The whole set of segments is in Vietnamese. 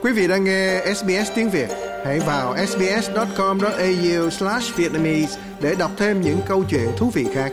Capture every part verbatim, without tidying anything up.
Quý vị đang nghe ét bê ét tiếng Việt. Hãy vào ét bê ét chấm com chấm a u slash vietnamese để đọc thêm những câu chuyện thú vị khác.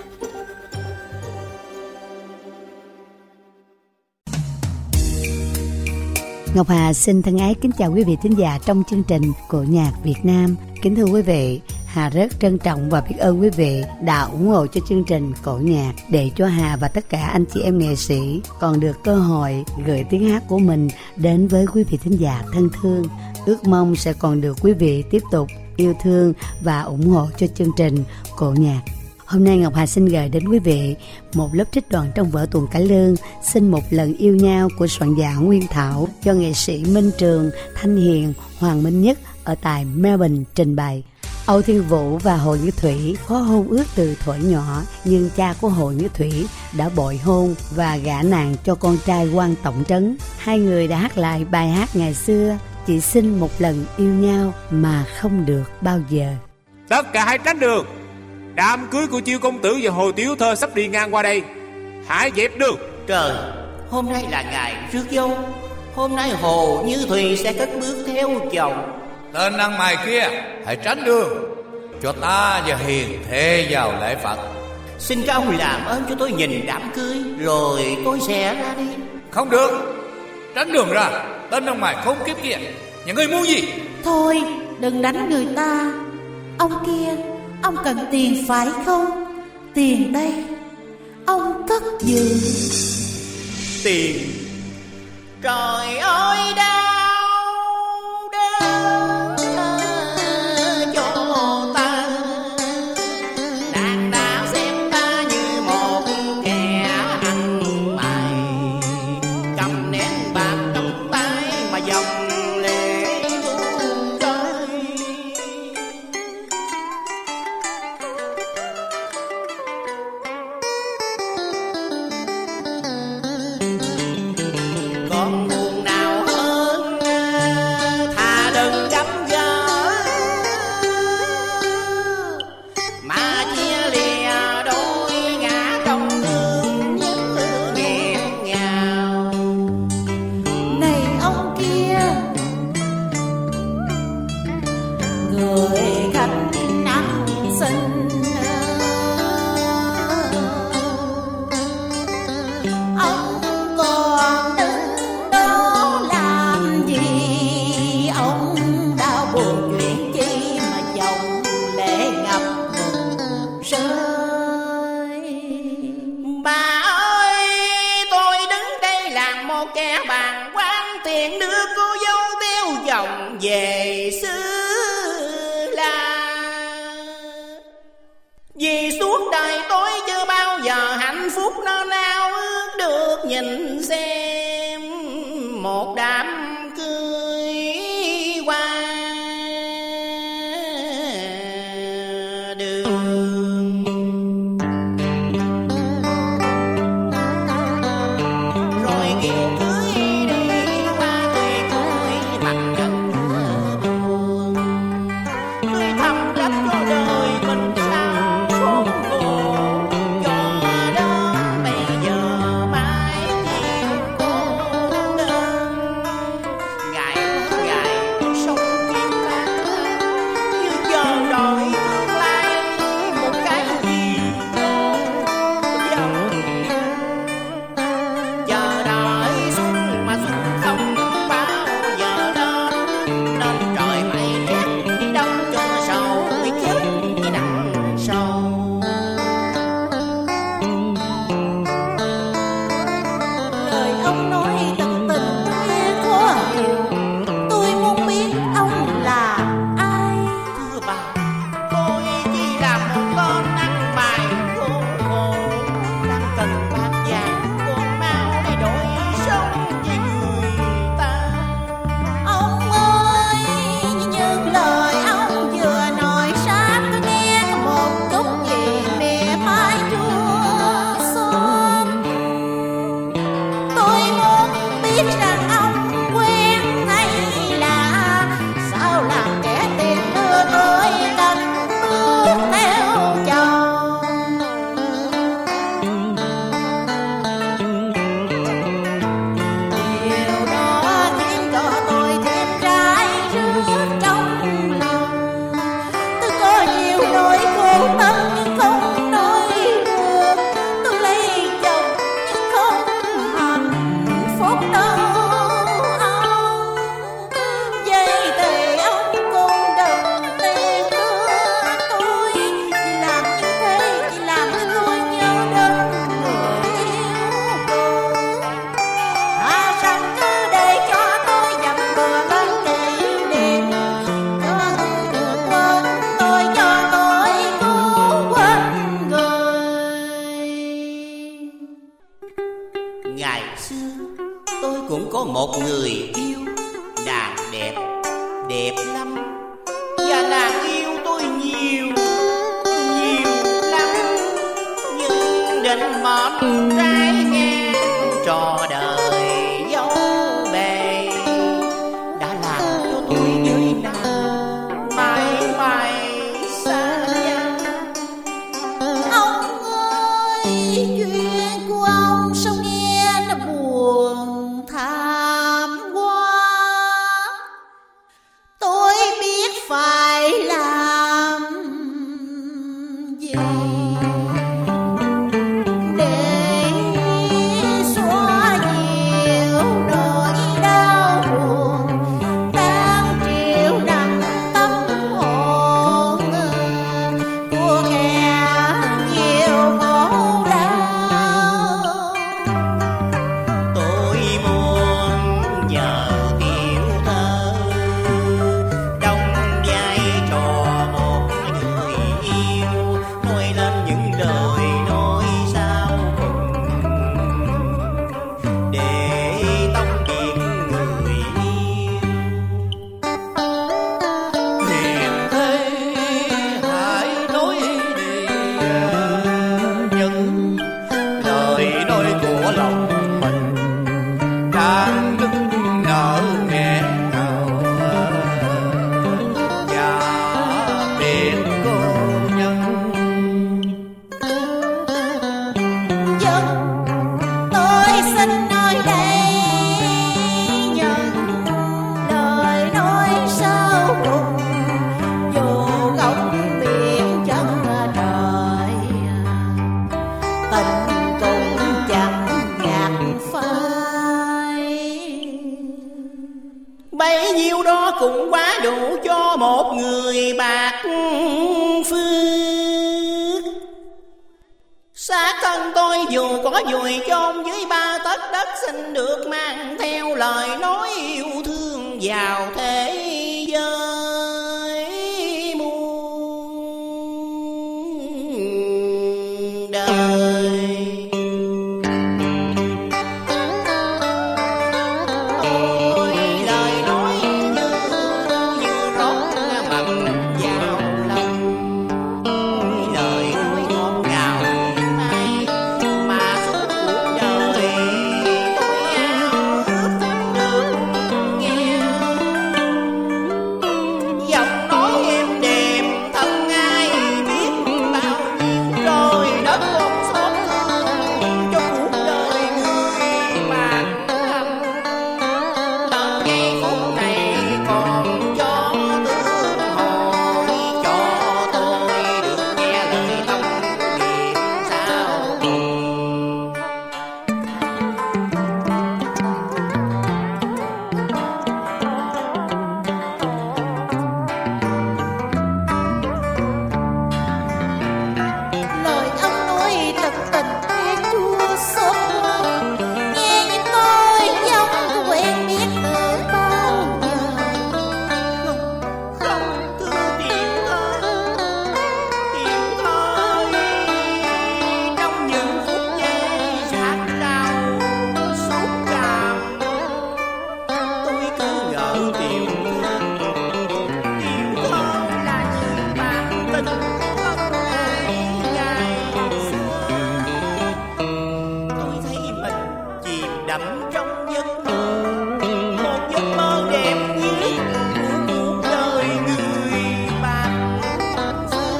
Ngọc Hà xin thân ái kính chào quý vị thính giả trong chương trình Cổ nhạc Việt Nam. Kính thưa quý vị, Hà rất trân trọng và biết ơn quý vị đã ủng hộ cho chương trình Cổ nhạc để cho Hà và tất cả anh chị em nghệ sĩ còn được cơ hội gửi tiếng hát của mình đến với quý vị thính giả thân thương. Ước mong sẽ còn được quý vị tiếp tục yêu thương và ủng hộ cho chương trình Cổ nhạc. Hôm nay Ngọc Hà xin gửi đến quý vị một lớp trích đoạn trong vở Tuồng Cải Lương Xin Một Lần Yêu Nhau của soạn giả Nguyên Thảo do nghệ sĩ Minh Trường, Thanh Hiền, Hoàng Minh Nhất ở tại Melbourne trình bày. Âu Thiên Vũ và Hồ Như Thủy có hôn ước từ thuở nhỏ, nhưng cha của Hồ Như Thủy đã bội hôn và gả nàng cho con trai quan tổng trấn. Hai người đã hát lại bài hát ngày xưa, chỉ xin một lần yêu nhau mà không được bao giờ. Tất cả hãy tránh đường. Đám cưới của Chiêu công tử và Hồ Tiểu Thơ sắp đi ngang qua đây. Hãy dẹp đường. Trời, hôm nay là ngày rước dâu. Hôm nay Hồ Như Thủy sẽ cất bước theo chồng. Tên ăn mày kia, hãy tránh đường, cho ta và Hiền thề vào lễ Phật. Xin các ông làm ơn cho tôi nhìn đám cưới, rồi tôi sẽ ra đi. Không được, tránh đường ra. Tên ăn mày khốn kiếp kia, nhà ngươi muốn gì? Thôi, đừng đánh người ta. Ông kia, ông cần tiền phải không? Tiền đây, ông cất giùm. Tiền? Trời ơi, đau đớn cho ta. Nàng đã xem ta như một kẻ ăn mày, cầm nén bạc trong tay mà dòng lệ tuôn rơi. Còn buồn nào hơn, thà đừng gặp gỡ mà chia lìa đôi ngã trong thương nhớ nghẹn ngào. Này ông kia, người khách ăn xin, ông còn đứng đó làm gì? Ông đã buồn chuyện chi mà dòng lệ ngập ngừng rơi? Bà ơi, tôi đứng đây làm một kẻ bàng quan, tiền đưa cô dâu theo chồng về xứ La. Vì suốt đời tôi chưa bao giờ hạnh phúc nó nao ước được nhìn xem một đám cưới qua đường. Rồi kiều cưới đi qua người cưới mặt gần buồn, cưới thầm lấp cho đời mình sao khốn khổ. Cho đó bây giờ mai chiều cô đơn, ngày ngày sống kiêu căng như chờ đợi tương lai một cái gì đó dòng. Chờ đợi xuân mà xuân không bao giờ đến, nên trời mây rét đi đâu cho sầu bị chết đi nặng sầu. Lời ông nói thật tình nghe khó hiểu. Tôi muốn biết ông là ai. Thưa bà, tôi chỉ là một con ăn mày khốn khổ, đang cần bạc vàng con mau để đổi sống với người ta. Ông ơi, những lời ông vừa nói sát tôi nghe có một chút gì mẹ mai chua xót. Tôi muốn biết rằng ông quen hay là sao làm kẻ tiền đưa tôi cất bước theo chồng. Điều đó khiến cho tôi thêm tôi cũng có một người yêu, nàng đẹp, đẹp lắm. Và nàng yêu tôi nhiều, nhiều lắm. Nhưng định mệnh trái ngang trò đời dấu bề đã làm cho tôi với nàng mãi mãi xa nhau. Ông ơi, chuyện của ông sao nghe nó buồn thảm quá. Tôi biết phải làm gì để xóa dịu nỗi đau buồn đang triệu nặng tâm hồn của kẻ nhiều khổ đau. Tôi muốn nhờ tiểu thơ đóng vai trò một người yêu, nói lên những lời nói sau cùng để tống biệt người yêu. Hiền thế hãy nói đi những lời nói của lòng mình đang đứng nở nghẹn ngào và biệt cô nhân. Dân tôi xin nói đây những lời nói sau cùng, dù góc biển chân trời tình cũng chẳng gạt phai. Bấy nhiêu đó cũng quá đủ cho một người bạc phước. Xác thân tôi dù có vùi chôn dưới ba tấc đất, xin được mang theo lời nói yêu thương vào thế giới muôn đời. Ôi lời nói như như rót mặn vào lòng, lời nói ngọt ngào mỉm ai mà suốt cuộc đời tôi ao ước được nghe. Giọng nói êm đềm thân ai biết bao nhiêu trời đất không xót thương cho cuộc đời người bạn thầm. Tận giây phút này còn cho tương hồi, cho tôi được nghe lời tông biệt sau cùng. Lời ông nói thật tình tiếc chua xót quá, nghe như tôi giống quen biết từ bao giờ. Không thưa tiểu thơ, tiểu thơ trong những phút giây sát đau xúc chạm, tôi cứ ngỡ tiểu thơ, tiểu thơ là như bạn tình thân ai ngày xưa. Tôi thấy mình chìm đắm trong giấc mơ, một giấc mơ đẹp nhất của cuộc đời người bạn xưa.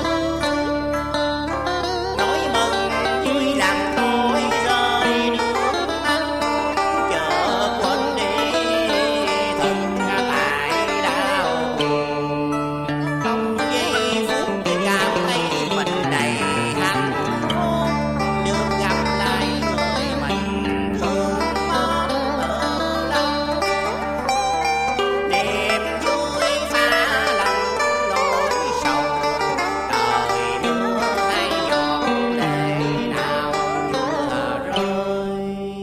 Nói mừng vui làm tôi rơi nước mắt, chợt quên đi thật tại đau buồn. Trong giây phút tôi cảm thấy mình đầy hạnh phúc, được gặp lại người mình thương mến lâu. Niềm vui phá lặng nỗi sầu, đời đưa tay giọt lệ nào chưa rơi.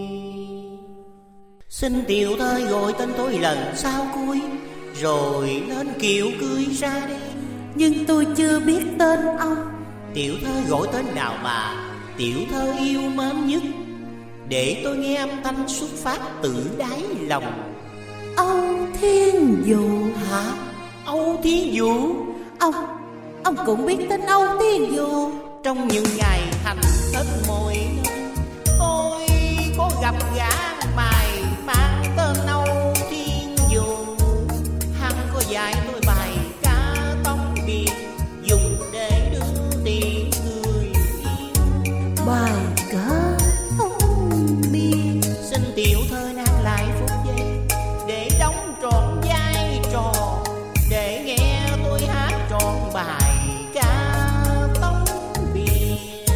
Xin tiểu thơ gọi tên tôi lần sau cuối, rồi lên kiệu cưới ra đi. Nhưng tôi chưa biết tên ông. Tiểu thơ gọi tên nào mà tiểu thơ yêu mến nhất, để tôi nghe âm thanh xuất phát từ đáy lòng. Âu Thiên Dụ. Hả? Âu Thiên Dụ? Ông, ông cũng biết tên Âu Thiên Dụ? Trong những ngày hành thất mọi nơi, tôi có gặp gã mày mang tên Âu Thiên Dụ. Hắn có dạy tôi bài ca tông biệt dùng để đưa tiền người yêu. Bài ca tông biệt. Xin tiểu thơ nán lại phút giây để đóng trọn vai trò, để nghe tôi hát trọn bài ca tông biệt.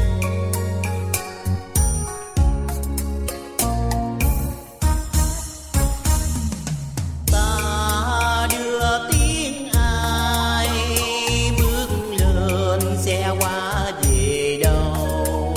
Ta đưa tiếng ai bước lên xe qua về đâu,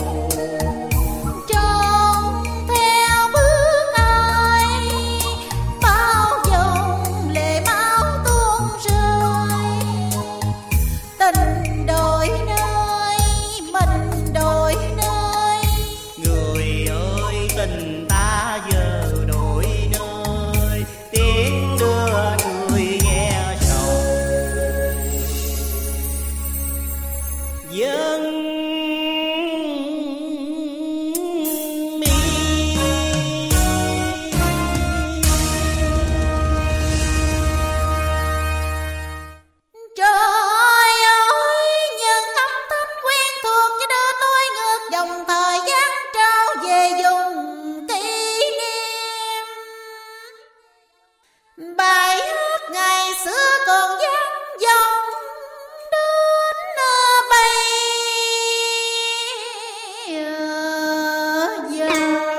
Trông theo bước ai bao dòng lệ máu tuôn rơi. Tình đổi nơi, mình đổi nơi. người ơi tình ta giờ đổi nơi, tiếng đưa người nghe sầu dân mi. Trời ơi, những âm thanh quen thuộc cho đưa tôi ngược dòng thời gian trao về vùng kỷ niệm. Bài hát ngày xưa còn vang vọng đến bây giờ.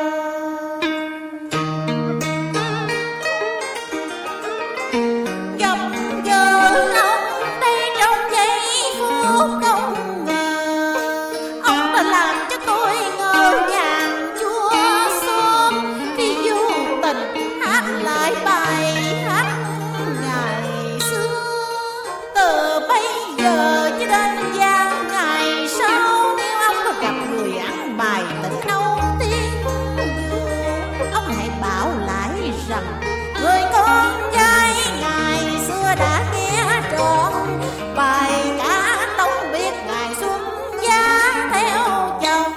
Gặp gỡ ông đây trong giây phút không ngờ, ông đã làm cho tôi ngỡ ngàng chua xót khi vô tình hát lại bài hát ngày xưa. Từ bây giờ cho đến gian ngày sau, nếu ông có gặp người ăn bài tình Âu Thiên Dụ, ông hãy bảo lại rằng người con gái ngày xưa đã nghe trọn bài ca tông biệt ngày xuân giá theo chồng.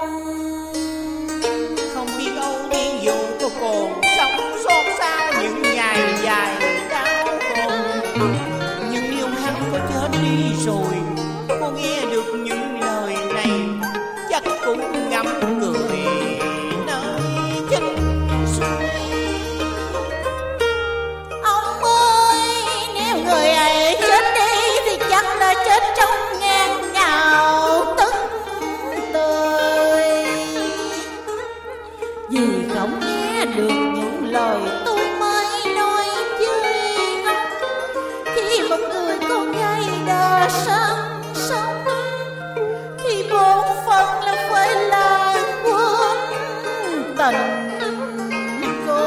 Không biết Âu Thiên Dụ có còn sống xót xa những ngày dài đau khổ, nhưng nếu hắn có chết đi rồi, có nghe được những lời này, chắc cũng ngậm cười nơi chân suối. Ông ơi, nếu người ấy chết đi thì chắc đã chết trong ngàn ngào tức tơi, vì không nghe được những lời tôi mới nói với ông. Khi một người con gái đã sang sống thì bổn phận là phải là quân tình cô.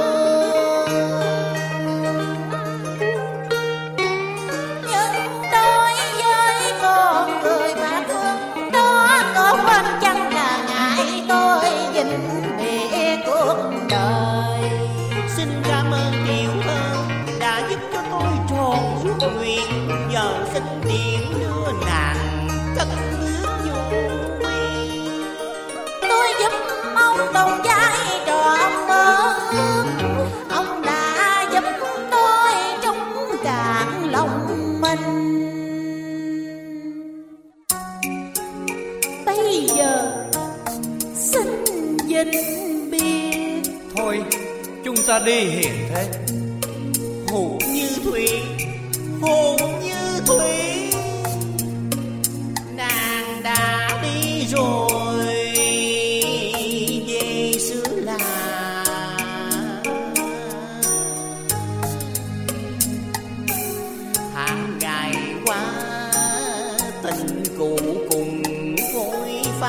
Nhưng đối với con người mà thương đó, có quan chăng là ngại tôi vĩnh biệt cuộc đời. Xin cảm ơn tiểu thơ đã giúp cho tôi tròn ước nguyện, giờ xin tiễn đưa nàng cất bước vô quê. Tôi giúp ông đồng vai trò ông mơ ước, ông đã giúp tôi trong cạn lòng mình. Bây giờ xin vĩnh biệt. Thôi chúng ta đi hiền thế. Hồn như thủy, hồn như thủy, nàng đã đi rồi về xứ lạ. Hàng ngày qua tình cũ cùng phôi pha,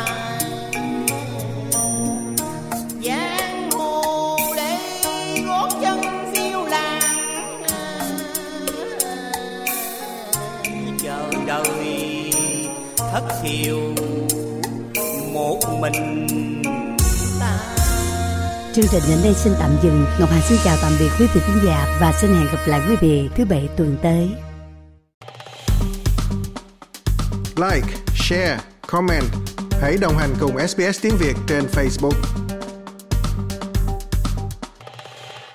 giang hồ đây gót chân phiêu lãng, chờ đời thất thiểu một mình ta. chương trình đến đây xin tạm dừng. Ngọc Hà xin chào tạm biệt quý vị khán giả và xin hẹn gặp lại quý vị thứ bảy tuần tới. Like, share, comment. Hãy đồng hành cùng ét bê ét tiếng Việt trên Facebook.